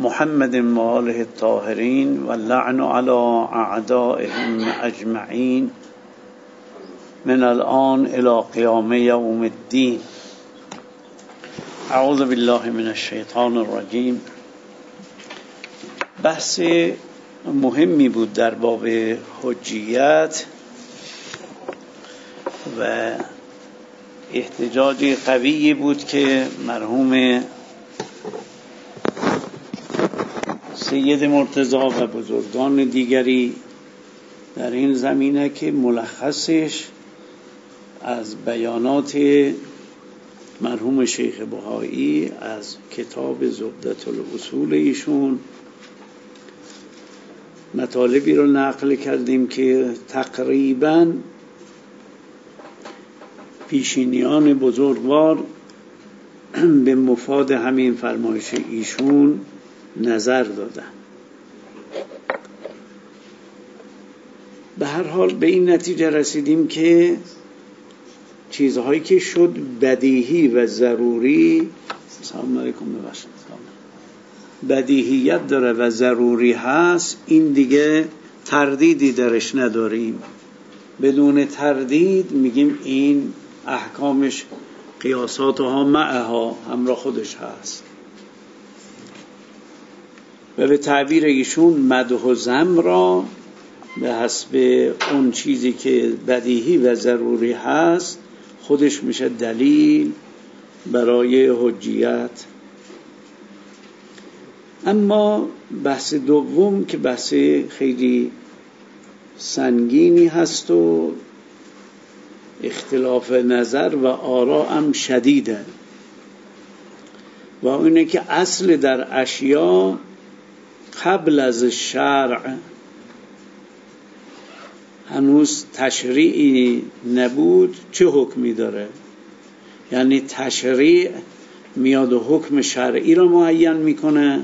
محمد و آله الطاهرین و لعن علی اعدائهم اجمعین من الان الى قیام یوم الدین. اعوذ بالله من الشیطان الرجیم. بحث مهمی بود در باب حجیت و احتجاج قوی بود که مرحوم سید مرتضی و بزرگان دیگری در این زمینه که ملخصش از بیانات مرحوم شیخ بهایی از کتاب زبدة الاصول ایشون مطالبی رو نقل کردیم که تقریباً پیشینیان بزرگوار به مفاد همین فرمایش ایشون نظر دادن. به هر حال به این نتیجه رسیدیم که چیزهایی که شد بدیهی و ضروری، سلام علیکم، بدیهیت داره و ضروری هست، این دیگه تردیدی درش نداریم. بدون تردید میگیم این احکامش قیاساتها معها همراه خودش هست و به تعبیر ایشون مدح و ذم را به حسب اون چیزی که بدیهی و ضروری هست خودش میشه دلیل برای حجیت. اما بحث دوم که بحث خیلی سنگینی هست و اختلاف نظر و آراء هم شدیده و اینه که اصل در اشیاء قبل از شرع هنوز تشریعی نبود چه حکمی داره. یعنی تشریع میاد و حکم شرعی را معین میکنه،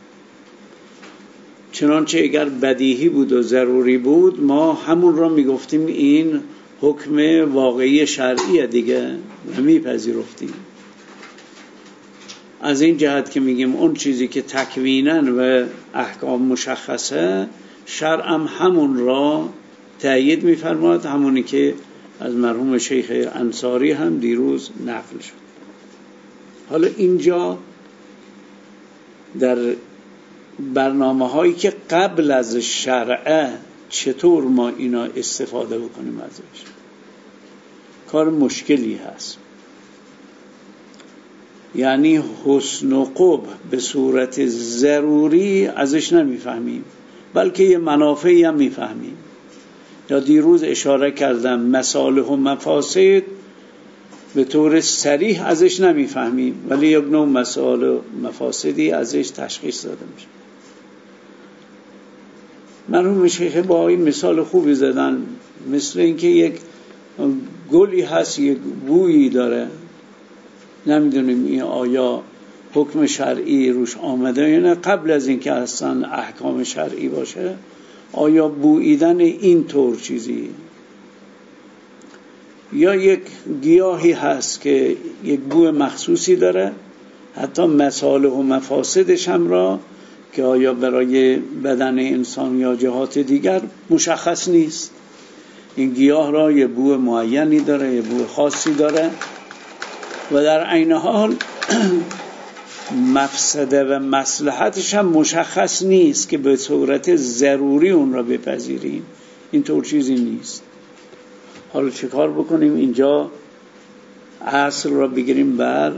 چنانچه اگر بدیهی بود و ضروری بود ما همون را میگفتیم این حکم واقعی شرعیه دیگه و میپذیرفتیم. از این جهت که میگیم اون چیزی که تکویناً و احکام مشخصه شرعم همون را تأیید میفرماد، همونی که از مرحوم شیخ انصاری هم دیروز نقل شد. حالا اینجا در برنامه هایی که قبل از شرع چطور ما اینا استفاده بکنیم ازش کار مشکلی هست. یعنی حسن و قبح به صورت ضروری ازش نمیفهمیم بلکه یه منافعی هم میفهمیم. یا دیروز اشاره کردم مصالح و مفاسد به طور صریح ازش نمیفهمیم ولی یک نوع مصالح و مفاسدی ازش تشخیص داده میشه. مرحوم شیخ بهایی مثال خوبی زدن، مثل اینکه یک گلی هست یک بویی داره، نمیدونیم این آیا حکم شرعی روش آمده یا نه، قبل از اینکه اصلا احکام شرعی باشه آیا بوییدن این طور چیزی. یا یک گیاهی هست که یک بوی مخصوصی داره، حتی مصالح و مفاسدش هم را که آیا برای بدن انسان یا جهات دیگر مشخص نیست. این گیاه را یه بو معینی داره، یه بو خاصی داره و در عین حال مفسده و مصلحتش هم مشخص نیست که به صورت ضروری اون را بپذیریم. این طور چیزی نیست. حالا چه کار بکنیم؟ اینجا اصل را بگیریم بر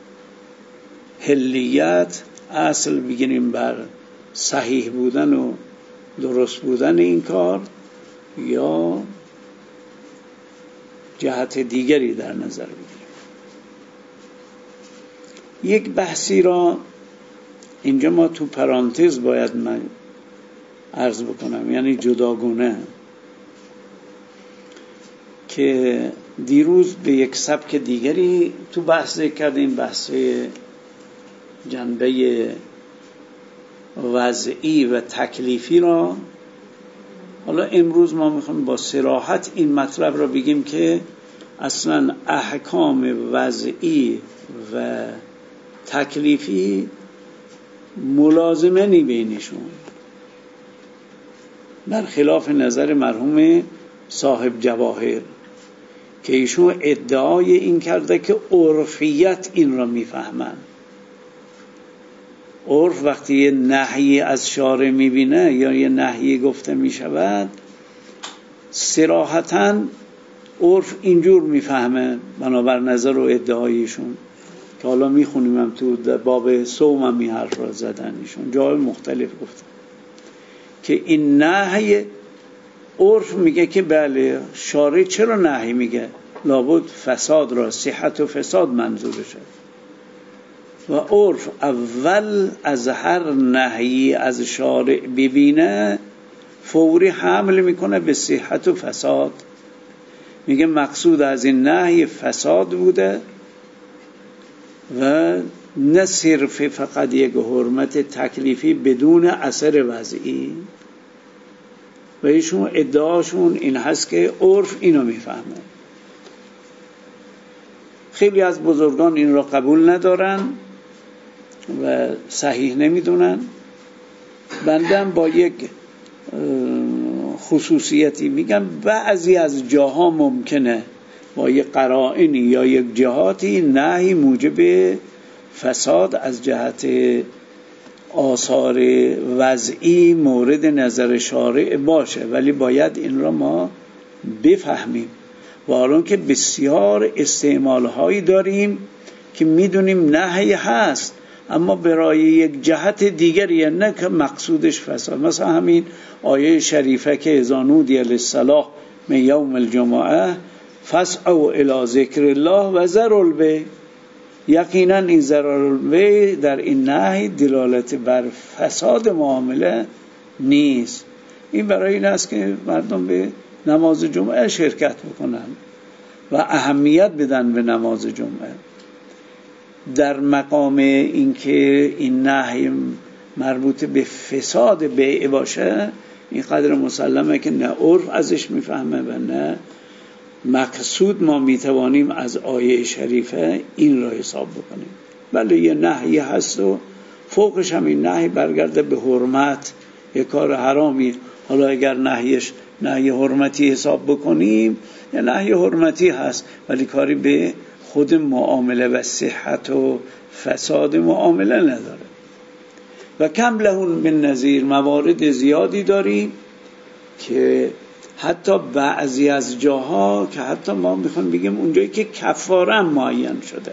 حلیت، اصل بگیریم بر صحیح بودن و درست بودن این کار، یا جهت دیگری در نظر بگیریم. یک بحثی را اینجا ما تو پرانتز باید من عرض بکنم، یعنی جداگونه، که دیروز به یک سبک دیگری تو بحث کردیم، بحث جنبه وضعی و تکلیفی را. حالا امروز ما میخوایم با صراحت این مطلب را بگیم که اصلا احکام وضعی و تکلیفی ملازمه نی بینشون، برخلاف نظر مرحوم صاحب جواهر که ایشون ادعای این کرده که عرفیت این را میفهمن. عرف وقتی یه نهی از شارع میبینه یا یه نهی گفته میشود، صراحتاً عرف اینجور میفهمه بنابر نظر و ادعایشون که حالا میخونیم هم تو باب صوم هم این حرف را زدن ایشون جای مختلف گفتن که این نهی عرف میگه که بله شارع چرا نهی میگه، لابد فساد را، صحت و فساد منظورشه و عرف اول از هر نهی از شارع ببینه فوری حمل میکنه به صحت و فساد، میگه مقصود از این نهی فساد بوده و نه صرف فقط یک حرمت تکلیفی بدون اثر وضعی. و ایشون ادعاشون این هست که عرف اینو میفهمه. خیلی از بزرگان این را قبول ندارن و صحیح نمیدونن. بندم با یک خصوصیتی میگم بعضی از جاها ممکنه با یک قرائنی یا یک جهاتی نهی موجب فساد از جهت آثار وضعی مورد نظر شارع باشه، ولی باید این را ما بفهمیم و الان که بسیار استعمالهایی داریم که میدونیم نهی هست اما برای یک جهت دیگری، نه که مقصودش فساد. مثلا همین آیه شریفه که اذا نودی للصلاة من یوم الجمعه فاسعوا الی ذکر الله و ذروا البیع، یقینا این ذروا البیع در این نهی دلالت بر فساد معامله نیست. این برای این است که مردم به نماز جمعه شرکت بکنن و اهمیت بدن به نماز جمعه. در مقام اینکه این نهی مربوط به فساد بیع باشه این قدر مسلمه که نه عرف ازش میفهمه و نه مقصود ما میتوانیم از آیه شریفه این را حساب بکنیم. بله یه نهی هست و فوقش هم این نهی برگرده به حرمت، یه کار حرامی. حالا اگر نهیش نهی حرمتی حساب بکنیم یه نهی حرمتی هست ولی کاری به خود معامله و صحت و فساد معامله نداره. و کم لهون من نظیر، موارد زیادی داریم که حتی بعضی از جاها که حتی ما میخوایم بگیم اونجایی که کفاره معین شده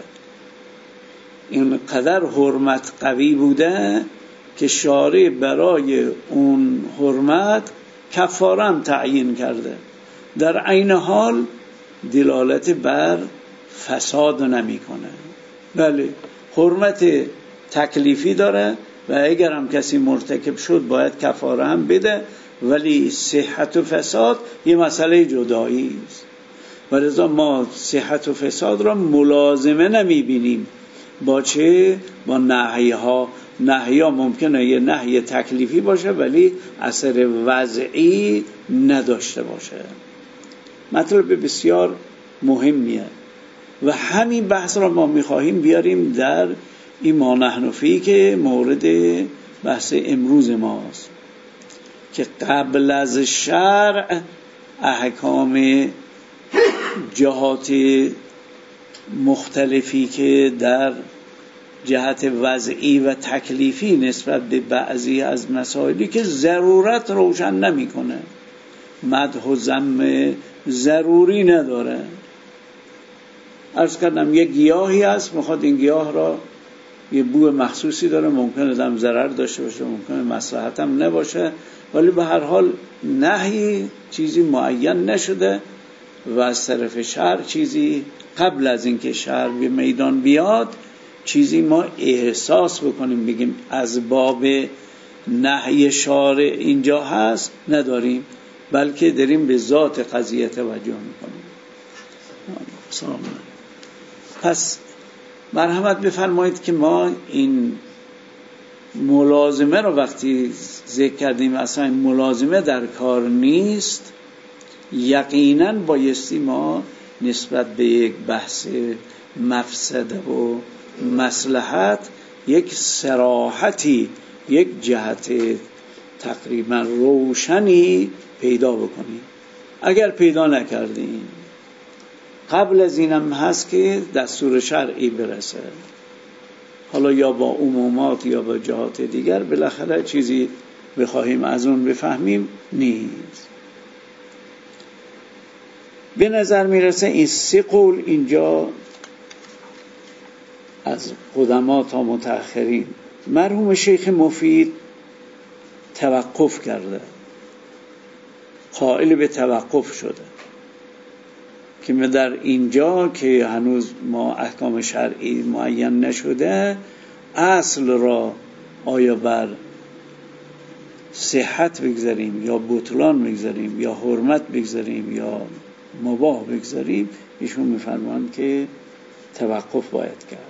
این قدر حرمت قوی بوده که شارع برای اون حرمت کفاره تعیین کرده، در عین حال دلالت بر فساد نمیکنه. بله حرمت تکلیفی داره و اگر هم کسی مرتکب شد باید کفاره هم بده، ولی صحت و فساد یه مسئله جدایی است و لذا ما صحت و فساد را ملازمه نمیبینیم با چه؟ با نهی ها ممکنه یه نهی تکلیفی باشه ولی اثر وضعی نداشته باشه. مطلب بسیار مهمیه و همین بحث را ما میخواهیم بیاریم در این ما نحن فیه که مورد بحث امروز ماست که قبل از شرع احکام جهات مختلفی که در جهت وضعی و تکلیفی نسبت به بعضی از مسائلی که ضرورت روشن نمیکنه، مدح و ذم ضروری نداره. عرض کردم یک گیاهی هست میخواد این گیاه را یه بو مخصوصی داره، ممکنه دم ضرر داشته باشه ممکنه مصلحت هم نباشه، ولی به هر حال نهی چیزی معین نشده و از طرف شرع چیزی قبل از اینکه شرع به میدان بیاد چیزی ما احساس بکنیم بگیم از باب نهی شارع اینجا هست نداریم، بلکه داریم به ذات قضیه توجه میکنیم. سلام. پس مرحمت بفرمایید که ما این ملازمه رو وقتی ذکر کردیم اصلا ملازمه در کار نیست، یقینا بایستی ما نسبت به یک بحث مفسده و مصلحت یک صراحتی، یک جهت تقریبا روشنی پیدا بکنیم. اگر پیدا نکردیم قبل از اینم هست که دستور شرعی برسه، حالا یا با عمومات یا با جهات دیگر، بالاخره چیزی بخواهیم از اون بفهمیم نیست. به نظر میرسه این 3 قول اینجا از قدما تا متأخرین مرحوم شیخ مفید توقف کرده، قائل به توقف شده که در اینجا که هنوز ما احکام شرعی معین نشده، اصل را آیا بر صحت بگذاریم یا بطلان بگذاریم یا حرمت بگذاریم یا مباح بگذاریم، ایشون میفرمایند که توقف باید کرد.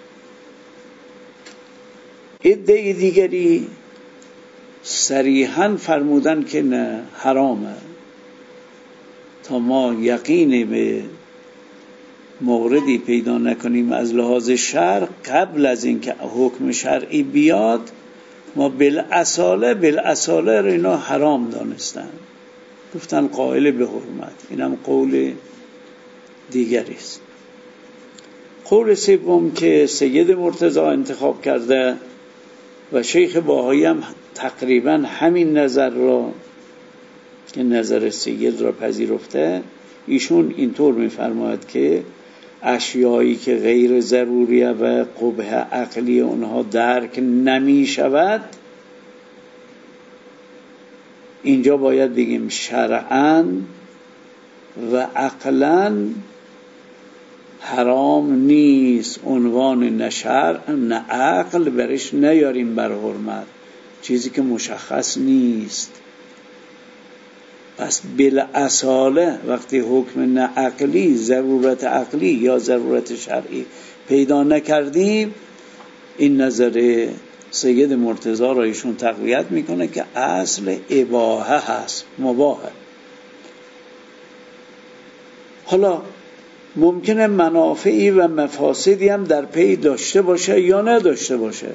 عده دیگری صریحاً فرمودن که نه، حرامه، تا ما یقین به موردی پیدا نکنیم از لحاظ شرع قبل از اینکه حکم شرعی بیاد، ما بالاصاله رو اینا حرام دانستن، گفتن قائل به حرمت. اینم قول دیگری است. قول سوم که سید مرتضی انتخاب کرده و شیخ باهایی هم تقریبا همین نظر را که نظر سید را پذیرفته، ایشون اینطور می‌فرماید که اشیایی که غیر ضروریه و قبح عقلی اونها درک نمی شود، اینجا باید بگیم شرعاً و عقلاً حرام نیست، عنوان نه شرع نه عقل برش نیاریم بر حرمت، چیزی که مشخص نیست. پس بالاصاله وقتی حکم نه عقلی، ضرورت عقلی یا ضرورت شرعی پیدا نکردیم، این نظر سید مرتضی را ایشون تقویت میکنه که اصل اباحه هست، مباحه. حالا ممکنه منافعی و مفاسدی هم در پی داشته باشه یا نداشته باشه،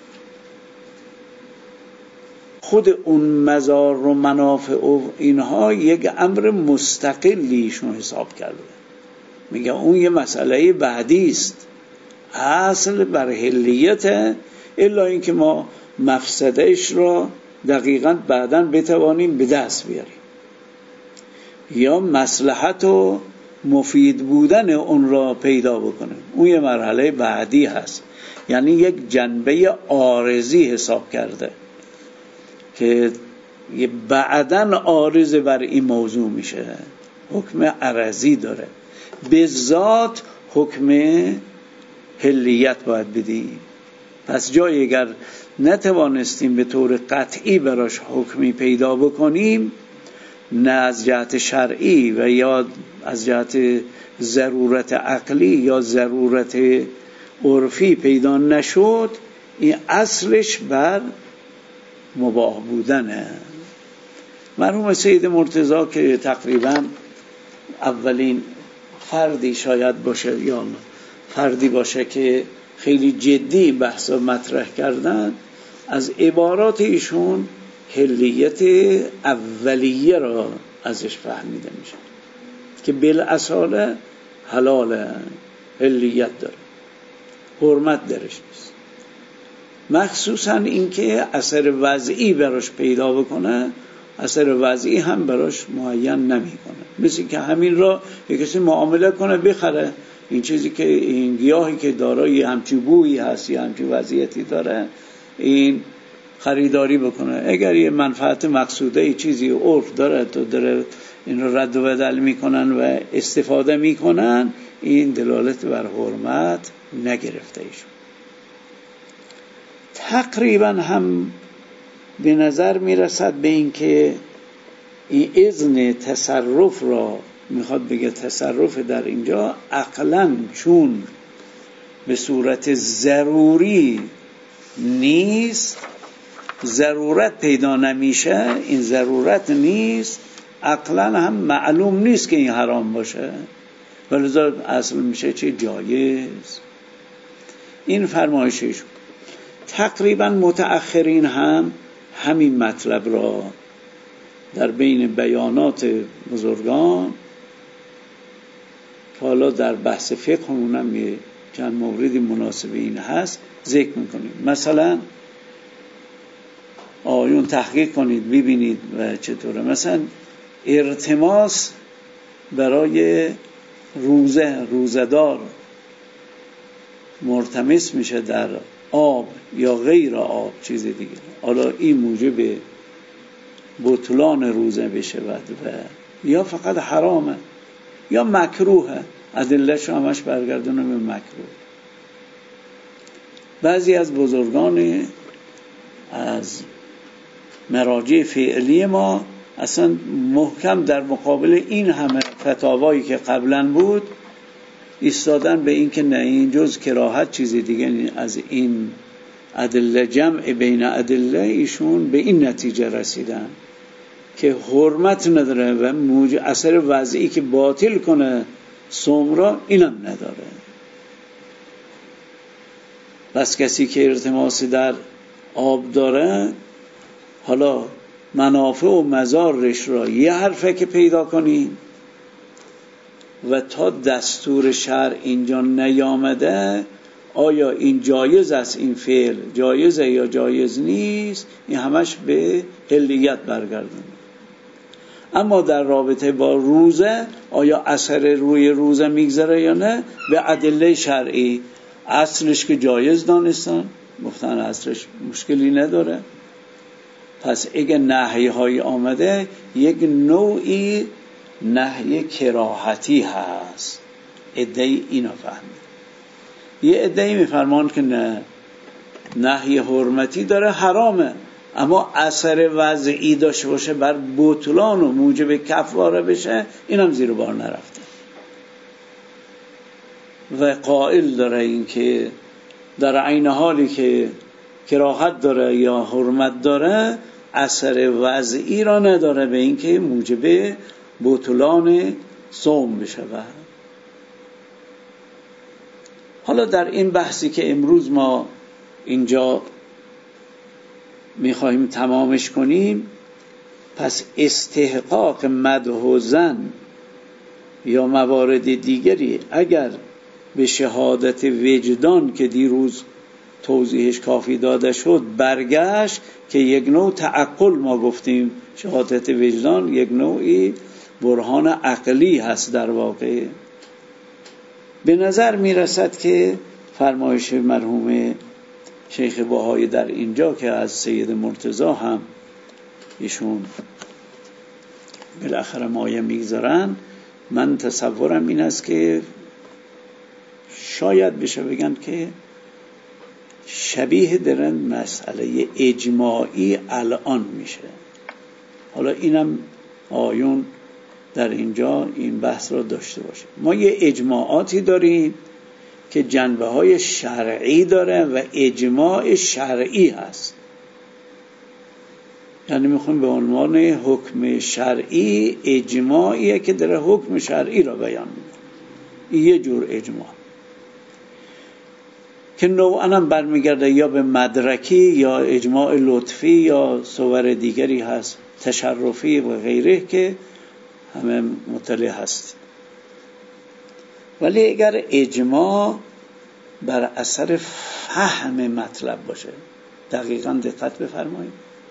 خود اون مضار و منافع و اینها یک امر مستقلیشون حساب کرده، میگه اون یه مسئله بعدی است، اصل بر حلیته، الا اینکه ما مفسدهش را دقیقاً بعداً بتوانیم به دست بیاریم یا مصلحت و مفید بودن اون را پیدا بکنیم، اون یه مرحله بعدی هست. یعنی یک جنبه عارضی حساب کرده که بعداً عارض بر این موضوع میشه، حکم عرضی داره، به ذات حکم حلیت باید بدیم. پس جایی اگر نتوانستیم به طور قطعی براش حکمی پیدا بکنیم، نه از جهت شرعی و یا از جهت ضرورت عقلی یا ضرورت عرفی پیدا نشد، این اصلش بر مباح بودنه. مرحوم سید مرتضی که تقریبا اولین فردی شاید باشه یا فردی باشه که خیلی جدی بحث مطرح کردن، از عبارات ایشون حلیت اولیه را ازش فهمیده میشه که بالاصاله حلاله، حلیت داره، حرمت درش نیست، مخصوصا اینکه اثر وضعی براش پیدا بکنه، اثر وضعی هم براش معین نمیکنه. مثل که همین را یک کسی معامله کنه بخره، این چیزی که این گیاهی که دارای همچی بویی هست یا همچی وضعیتی داره، این خریداری بکنه. اگر یه منفعت مقصوده چیزی عرف داره تو داره این رو رد و بدل میکنن و استفاده میکنن، این دلالت بر حرمت نگرفته ایشون. تقریبا هم به نظر میرسد به این که این اذن تصرف را میخواد بگه تصرف در اینجا عقلاً چون به صورت ضروری نیست، ضرورت پیدا نمیشه، این ضرورت نیست، عقلاً هم معلوم نیست که این حرام باشه، ولذا اصل میشه چه جایز. این فرمایشش. تقریبا متأخرین هم همین مطلب را در بین بیانات بزرگان که حالا در بحث فقه همونم یه چند موردی مناسب این هست ذکر میکنیم. مثلا آیون تحقیق کنید ببینید و چطوره. مثلا ارتماس برای روزدار مرتمس میشه در آب یا غیر آب چیز دیگه، حالا این موجب بطلان روزه بشه و یا فقط حرامه یا مکروهه، ادله‌اش همش برگردونه به مکروه. بعضی از بزرگان از مراجع فعلی ما اصلا محکم در مقابل این همه فتاوایی که قبلا بود ایستادن به این که نه، این جز کراهت چیزی دیگه از این ادله، جمع بین ادله ایشون به این نتیجه رسیدن که حرمت نداره و اثر وضعی که باطل کنه صوم را اینم نداره. بس کسی که ارتماس در آب داره، حالا منافع و مضارش را یه حرفه که پیدا کنیم و تا دستور شرع اینجا نیامده آیا این جایز است، این فعل جایزه یا جایز نیست، این همش به علیت برگردونه. اما در رابطه با روزه آیا اثر روی روزه میگذره یا نه، به ادله شرعی اصلش که جایز دانستن، گفتن اصلش مشکلی نداره. پس اگه نهی های آمده یک نوعی نهی کراهتی هست، عده‌ای اینو فهمید. یه عده‌ای میفرمان که نه، نهی حرمتی داره، حرامه، اما اثر وضعی داشته باشه بر بطلان و موجب کفاره بشه، اینم زیر بار نرفته. و قائل داره این که در عین حالی که کراهت داره یا حرمت داره، اثر وضعی را نداره به این که موجب بطلان صوم بشه. حالا در این بحثی که امروز ما اینجا میخواهیم تمامش کنیم، پس استحقاق مدح و زن یا موارد دیگری اگر به شهادت وجدان که دیروز توضیحش کافی داده شد برگشت، که یک نوع تعقل ما گفتیم، شهادت وجدان یک نوعی برهان عقلی هست در واقع، به نظر میرسد که فرمایش مرحوم شیخ بهایی در اینجا که از سید مرتضی هم ایشون بالاخره مایه میگذارن، من تصورم این است که شاید بشه بگن که شبیه درن مسئله اجماعی الان میشه. حالا اینم آیون در اینجا این بحث را داشته باشه. ما یه اجماعاتی داریم که جنبه های شرعی داره و اجماع شرعی هست، یعنی میخوایم به عنوان حکم شرعی اجماعیه که داره حکم شرعی را بیان میکنه. یه جور اجماع که نوعاً هم برمیگرده یا به مدرکی یا اجماع لطفی یا صور دیگری هست، تشرفی و غیره که همه مطلع هست. ولی اگر اجماع بر اثر فهم مطلب باشه، دقیقاً دقت بفرمایید،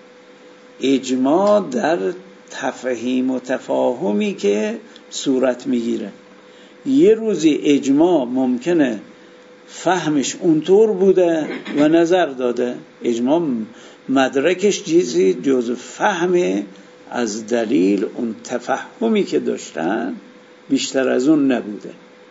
اجماع در تفهیم و تفاهمی که صورت میگیره. یه روزی اجماع ممکنه فهمش اونطور بوده و نظر داده، اجماع مدرکش چیزی جز فهم از دلیل، اون تفهمی که داشتن بیشتر از اون نبوده.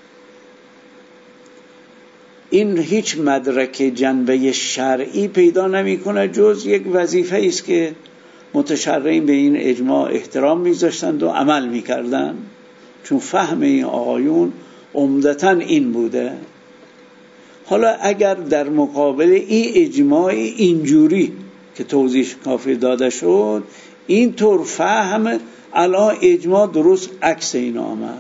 این هیچ مدرک جنبه شرعی پیدا نمیکنه جز یک وظیفه است که متشرعین به این اجماع احترام میذاشتند و عمل میکردن، چون فهم این آقایون عمدتاً این بوده. حالا اگر در مقابل این اجماع اینجوری که توضیح کافی داده شد اینطور فهم، الان اجماع درست عکس این آمد،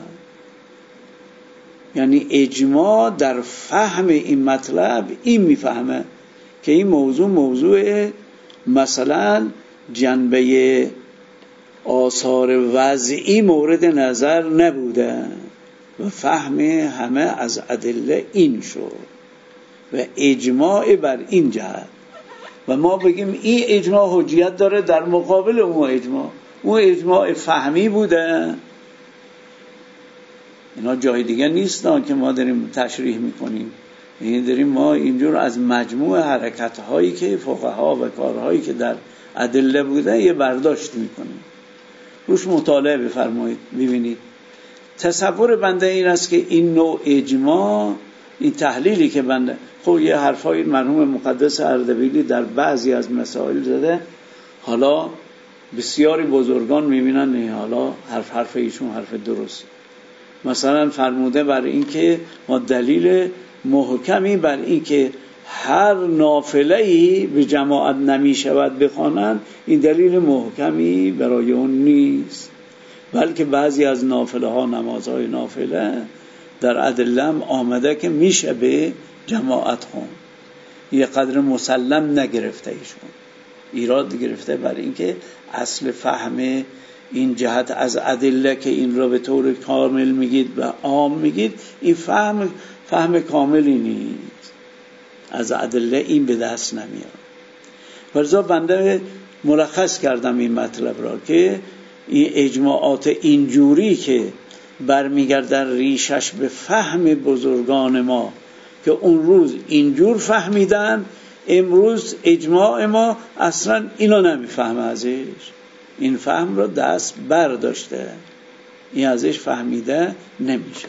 یعنی اجماع در فهم این مطلب این میفهمه که این موضوع مثلا جنبه آثار وضعی مورد نظر نبوده و فهم همه از ادله این شد و اجماع بر این جهت و ما بگیم این اجماع حجیت داره در مقابل اون اجماع فهمی بوده. اینا جای دیگه نیست که ما داریم تشریح میکنیم، این داریم ما اینجور از مجموع حرکت هایی که فقها و کارهایی که در ادله بوده یه برداشت میکنیم. روش مطالعه بفرمایید ببینید. تصور بنده این است که این نوع اجماع، این تحلیلی که بنده خب یه حرفای مرحوم مقدس اردبیلی در بعضی از مسائل زده، حالا بسیاری بزرگان میبینن نه حالا حرف ایشون حرف درست. مثلا فرموده بر این که ما دلیل محکمی بر این که هر نافله‌ای به جماعت نمیشود بخوانند، این دلیل محکمی برای اون نیست، بلکه بعضی از نافله ها، نمازهای نافله در ادله هم آمده که میشه به جماعت خون. یه قدر مسلم نگرفته ایشون، ایراد گرفته بر این که اصل فهم این جهت از ادله که این را به طور کامل میگید و عام میگید، این فهم کاملی نیست، از ادله این به دست نمیاد. ولذا بنده ملخص کردم این مطلب را که این اجماعات اینجوری که برمیگردن ریشش به فهم بزرگان ما که اون روز اینجور فهمیدن، امروز اجماع ما اصلا اینو نمیفهمه، ازش این فهم رو دست برداشته، این ازش فهمیده نمیشه.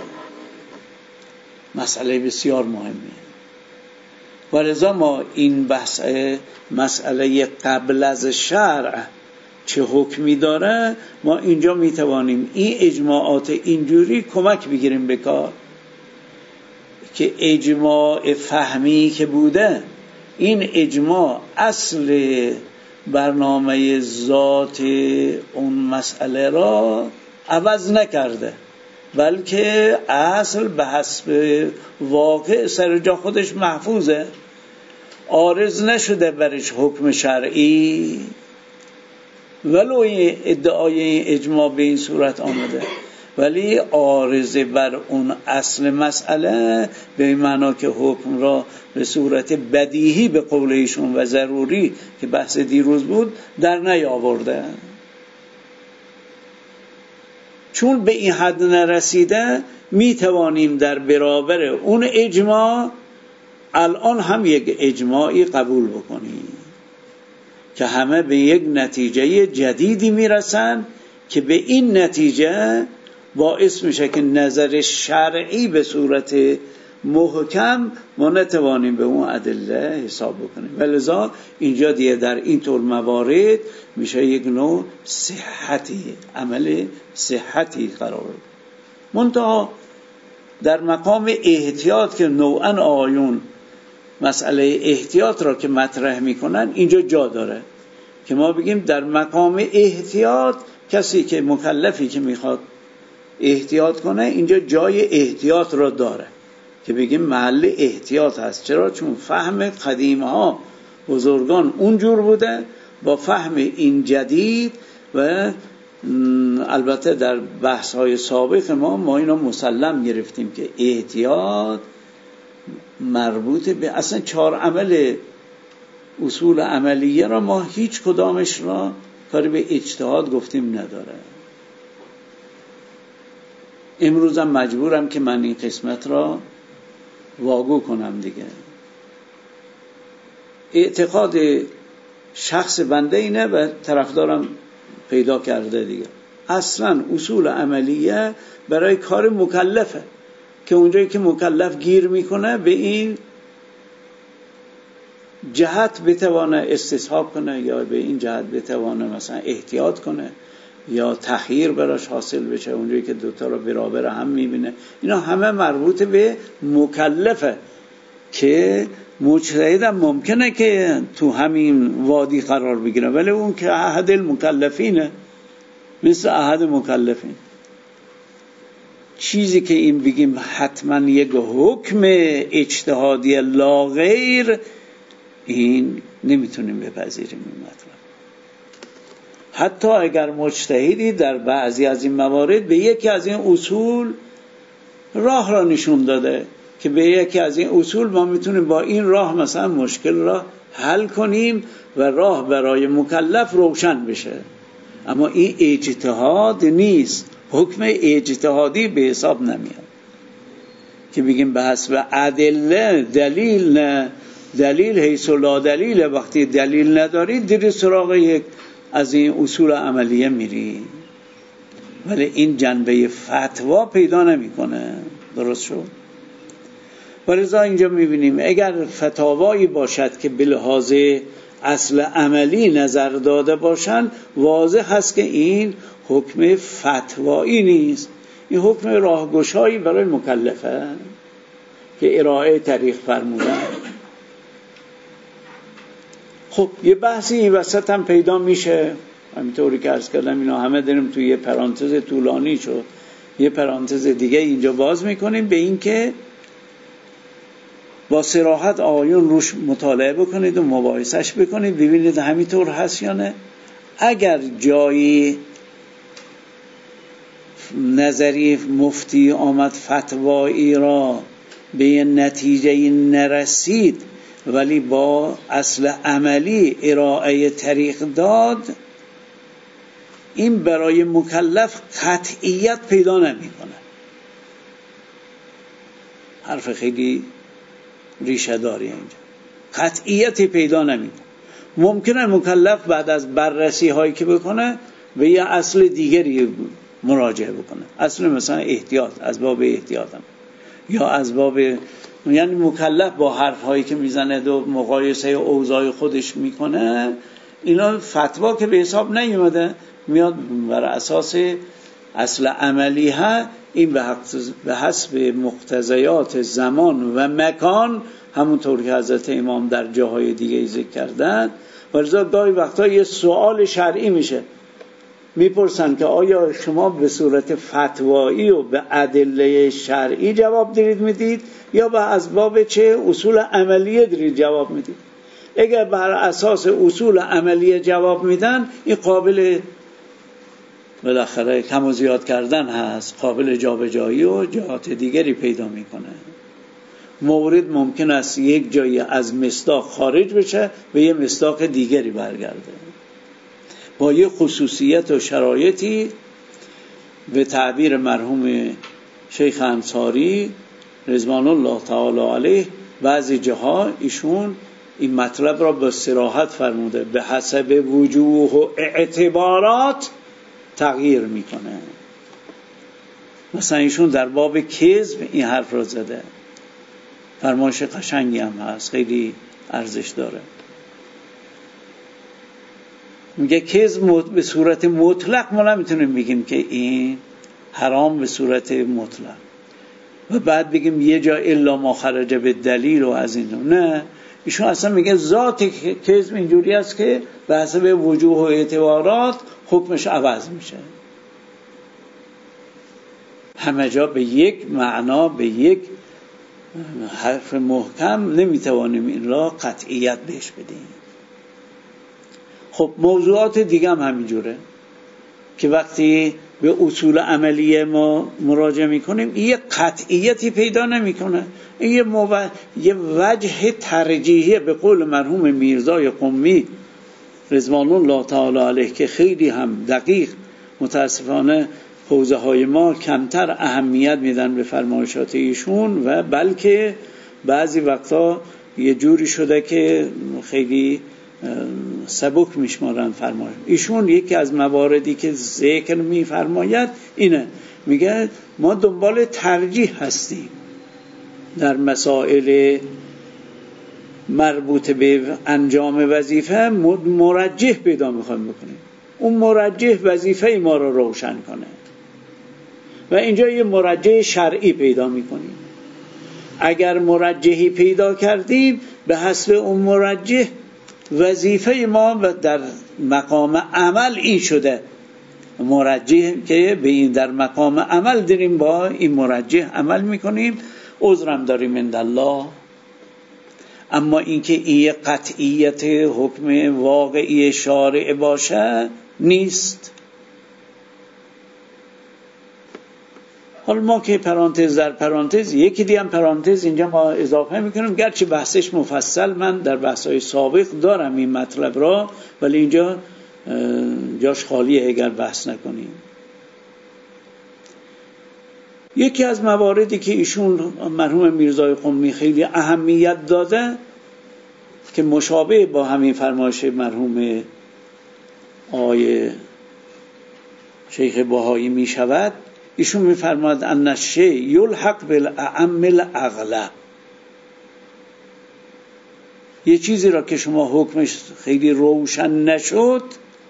مسئله بسیار مهمیه. ولذا ما این بحث مسئله قبل از شرع چه حکمی داره، ما اینجا میتوانیم این اجماعات اینجوری کمک بگیریم به کار که اجماع فهمی که بوده، این اجماع اصل برنامه ذات اون مسئله را عوض نکرده، بلکه اصل به حسب واقع سر جا خودش محفوظه، عارض نشده برش حکم شرعی، ولو ادعای اجماع به این صورت آمده، ولی عارضه بر اون اصل مسئله به این معنا که حکم را به صورت بدیهی به قول ایشون و ضروری که بحث دیروز بود در نیاورده. چون به این حد نرسیده، می توانیم در برابر اون اجماع الان هم یک اجماعی قبول بکنیم که همه به یک نتیجه جدیدی میرسن که به این نتیجه باعث میشه که نظر شرعی به صورت محکم ما نتوانیم به اون ادله حساب بکنیم. ولذا اینجا دیگه در این طور موارد میشه یک نوع صحتی، عمل صحتی قرار. منتها در مقام احتیاط که نوعاً آیون مسئله احتیاط را که مطرح میکنن، اینجا جا داره که ما بگیم در مقام احتیاط کسی که مکلفی که میخواد احتیاط کنه اینجا جای احتیاط را داره که بگیم محل احتیاط هست. چرا؟ چون فهم قدیم ها بزرگان اونجور بوده، با فهم این جدید و البته در بحث های سابق ما اینا مسلم گرفتیم که احتیاط مربوط به اصلا 4 عمل اصول عملیه را ما هیچ کدامش را کاری به اجتهاد گفتیم نداره. امروزم مجبورم که من این قسمت را واگو کنم دیگه. اعتقاد شخص بنده اینه و طرفدارم پیدا کرده دیگه. اصلا اصول عملیه برای کار مکلفه که اونجایی که مکلف گیر میکنه به این جهت بتوانه استصحاب کنه یا به این جهت بتوانه مثلا احتیاط کنه یا تخییر براش حاصل بشه، اونجایی که دوتا رو برابر هم میبینه. اینا همه مربوط به مکلفه که مجتهد هم ممکنه که تو همین وادی قرار بگیره، ولی اون که احد المکلفینه، مثل احد مکلفین. چیزی که این بگیم حتما یک حکم اجتهادی لا غیر، این نمیتونیم بپذیریم این مطلب. حتی اگر مجتهدی در بعضی از این موارد به یکی از این اصول راه را نشون داده که به یکی از این اصول ما میتونیم با این راه مثلا مشکل را حل کنیم و راه برای مکلف روشن بشه، اما این اجتهاد نیست، حکم اجتهادی به حساب نمیاد که بگیم به حسب ادله دلیل نه دلیل حیث لا دلیل. وقتی دلیل نداری دیری سراغ یک از این اصول عملیه میری، ولی این جنبه فتوا پیدا نمیکنه. درست شد؟ ولذا اینجا میبینیم اگر فتاوایی باشد که به لحاظ اصل عملی نظر داده باشند، واضح هست که این حکم فتوایی نیست، این حکم راهگشایی برای مکلفه که ارائه طریق فرمودن. خب یه بحثی این وسط هم پیدا میشه، همینطوری که عرض کردم اینا همه داریم توی یه پرانتز طولانی شد، یه پرانتز دیگه اینجا باز میکنیم به این که با صراحت آیون روش مطالعه بکنید و مباحثش بکنید ببینید همینطور هست یا نه. اگر جایی نظری مفتی آمد فتوایی را به نتیجه نرسید ولی با اصل عملی ارائه طریق داد، این برای مکلف قطعیت پیدا نمی‌کنه. حرف خیلی ریشه داری اینجا، قطعیتی پیدا نمی‌کنه. ممکنه مکلف بعد از بررسی هایی که بکنه به یه اصل دیگری مراجعه بکنه، اصل مثلا احتیاط، از باب احتیاط هم. یا از باب، یعنی مکلف با حرف هایی که میزنه و مقایسه اوضاع خودش میکنه، اینا فتوا که به حساب نیومده، میاد بر اساس اصل عملی ها، این به حسب مقتضیات زمان و مکان، همونطور که حضرت امام در جاهای دیگه ذکر کردن. ولذا گاهی وقتا یه سوال شرعی میشه، میپرسن که آیا شما به صورت فتوایی و به ادله شرعی جواب دارید میدید یا به اسباب چه اصول عملیه دارید جواب میدید؟ اگر بر اساس اصول عملیه جواب میدن، این قابل بالاخره کم و زیاد کردن هست، قابل جابجایی و جهات دیگری پیدا میکنه. مورد ممکن است یک جایی از مصداق خارج بشه به یه مصداق دیگری برگرده، با یه خصوصیت و شرایطی. به تعبیر مرحوم شیخ انصاری رضوان الله تعالی علیه، بعضی جاها ایشون این مطلب را به صراحت فرموده، به حسب وجوه و اعتبارات تغییر میکنه. مثلا ایشون در باب کذب این حرف را زده، فرمایش قشنگی هم هست، خیلی ارزش داره. میگه کذب به صورت مطلق ما نمیتونیم بگیم که این حرام به صورت مطلق و بعد بگیم یه جا الا ما خرج به دلیل و از این. نه، ایشون اصلا میگه ذات کذب اینجوری است که به حسب وجوه و اعتبارات حکمش عوض میشه. همه جا به یک معنا، به یک حرف محکم نمیتوانیم این را قطعیت بهش بدیم. خب موضوعات دیگه هم همینجوره که وقتی به اصول عملیه ما مراجعه میکنیم این یه قطعیتی پیدا نمیکنه، این یه وجه ترجیحی. به قول مرحوم میرزای قمی رضوان الله تعالی علیه که خیلی هم دقیق، متاسفانه حوزه های ما کمتر اهمیت میدن به فرمایشات ایشون و بلکه بعضی وقتا یه جوری شده که خیلی سبک میشمارن فرمایش ایشون. یکی از مواردی که ذکر میفرماید اینه، میگه ما دنبال ترجیح هستیم در مسائل مربوط به انجام وظیفه، مرجح پیدا میخوایم بکنیم، اون مرجح وظیفه ما رو روشن کنه و اینجا یه مرجح شرعی پیدا میکنیم. اگر مرجحی پیدا کردیم به حسب اون مرجح وظیفه ما و در مقام عمل این شده، مرجح که به این در مقام عمل داریم با این مرجح عمل میکنیم، عذرم داریم عند الله. اما اینکه این قطعیت حکم واقعی شارع باشه نیست. حالا ما که پرانتز در پرانتز، یکی دیگه هم پرانتز اینجا ما اضافه میکنیم، گرچه بحثش مفصل من در بحث‌های سابق دارم این مطلب را، ولی اینجا جاش خالیه اگر بحث نکنیم. یکی از مواردی که ایشون مرحوم میرزای قمی خیلی اهمیت داده که مشابه با همین فرمایش مرحوم آقای شیخ بهایی می شود، ایشون می فرماید ان الشیء یلحق بالاعم الاغلب. یه چیزی را که شما حکمش خیلی روشن نشد،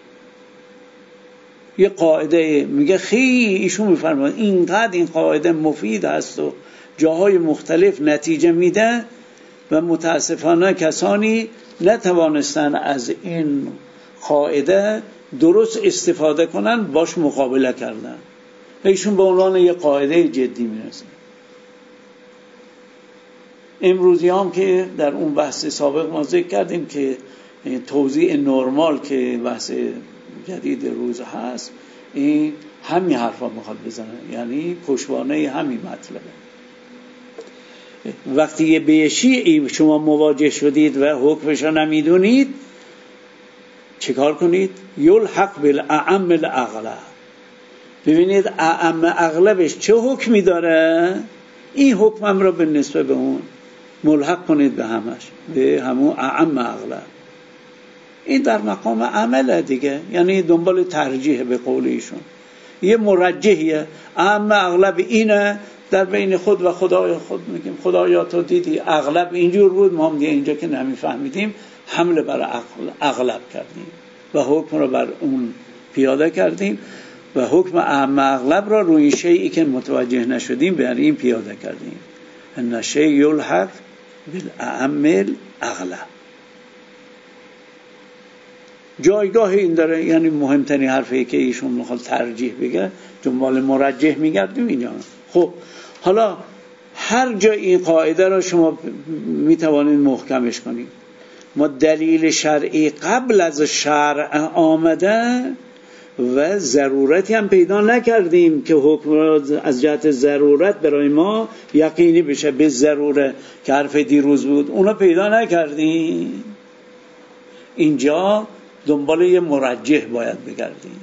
یه قاعده میگه خیلی، ایشون میفرماید اینقدر این قاعده مفید هست و جاهای مختلف نتیجه میده و متاسفانه کسانی نتوانستن از این قاعده درست استفاده کنن، باش مقابله کردن، ایشون به عنوان یه قاعده جدی میرسن. امروزی هم که در اون بحث سابق ما ذکر کردیم که توزیع نرمال که بحث جدید روز هست، این همین حرفا میخواد بزنه، یعنی پشتوانه همین مطلبه. وقتی به شیعی شما مواجه شدید و حکمش رو نمیدونید، چیکار کنید؟ یلحق بالاعم الاغلب. ببینید اعم اغلبش چه حکمی داره، این حکمم رو به نسبت به اون ملحق کنید به همش، به همون اعم اغلب. این در مقام عمله دیگه، یعنی دنبال ترجیح به قول ایشون. یه مرجحیه، اعم اغلب اینه، در بین خود و خدای خود میگیم خدایا تو دیدی اغلب اینجور بود، ما هم دیگه اینجا که نمیفهمیدیم حمله بر اغلب کردیم و حکم رو بر اون پیاده کردیم و حکم اعم اغلب را روی شیئی که متوجه نشدیم بر این پیاده کردیم. ان الشیء یلحق بالاعم الاغلب. جایگاه این داره، یعنی مهمترین حرفی که ایشون میخواد ترجیح بگه، جنبال مرجح میگردیم اینجا. خب حالا هر جا این قاعده را شما میتوانید محکمش کنید. ما دلیل شرعی قبل از شرع آمده و ضرورتی هم پیدا نکردیم که حکم را از جهت ضرورت برای ما یقینی بشه، به ضروره که حرف دیروز بود اونا پیدا نکردیم. اینجا دنبال یه مرجح باید بگردیم.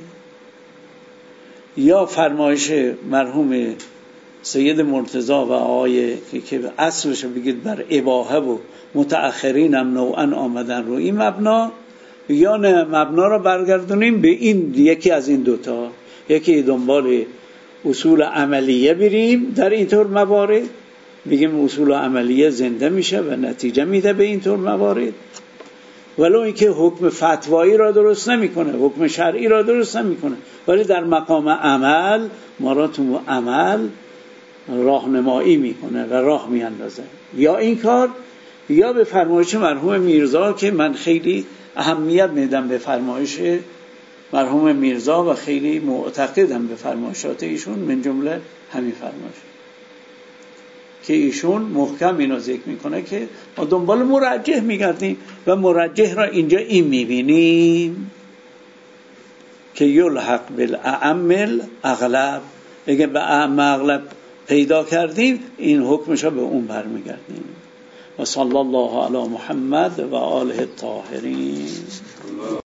یا فرمایش مرحوم سید مرتضی و آقای که اصلش بگید بر اباحه و متأخرین هم نوعا آمدن رو این مبنا، یا نه مبنا رو برگردونیم به این یکی از این دوتا، یکی دنبال اصول عملیه بریم در اینطور موارد، بگیم اصول عملیه زنده میشه و نتیجه میده به اینطور موارد، ولو اینکه حکم فتوایی را درست نمیکنه، حکم شرعی را درست نمیکنه، ولی در مقام عمل ما را تو عمل راهنمایی میکنه و راه میاندازه. یا این کار، یا به فرمایش مرحوم میرزا که من خیلی اهمیت میدم به فرمایش مرحوم میرزا و خیلی معتقدم به فرمایشات ایشون، من جمله همین فرمایش که ایشون محکم اینو ذکر میکنه که ما دنبال مرجح میگردیم و مرجح را اینجا این میبینیم که یلحق بالاعم الاغلب. اگه به اعم اغلب پیدا کردیم این حکمش را به اون برمیگردیم. و صلی الله علی محمد و آله الطاهرین.